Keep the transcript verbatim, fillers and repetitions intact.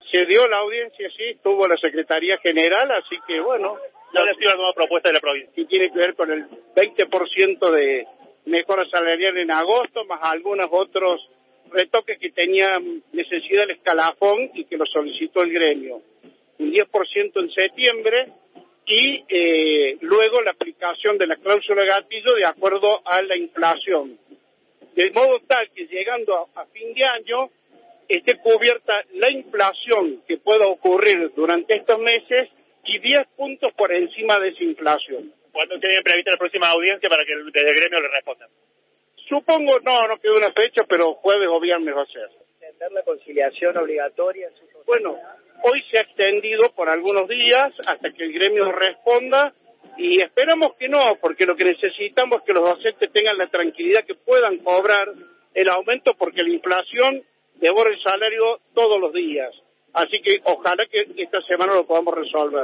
Se dio la audiencia, sí, estuvo la Secretaría General, así que bueno. ¿Cuál ha sido la nueva propuesta de la provincia? Que tiene que ver con el veinte por ciento de mejora salarial en agosto, más algunos otros retoques que tenían necesidad del escalafón y que lo solicitó el gremio. Un diez por ciento en septiembre y eh, luego la aplicación de la cláusula gatillo de acuerdo a la inflación. De modo tal que llegando a, a fin de año esté cubierta la inflación que pueda ocurrir durante estos meses y diez puntos por encima de esa inflación. ¿Cuándo tienen prevista la próxima audiencia para que desde el gremio le respondan? Supongo, no, no quedó una fecha, pero jueves o viernes va a ser. ¿Extender la conciliación obligatoria? En su bueno, hoy se ha extendido por algunos días hasta que el gremio responda y esperamos que no, porque lo que necesitamos es que los docentes tengan la tranquilidad que puedan cobrar el aumento porque la inflación devora el salario todos los días. Así que ojalá que esta semana lo podamos resolver.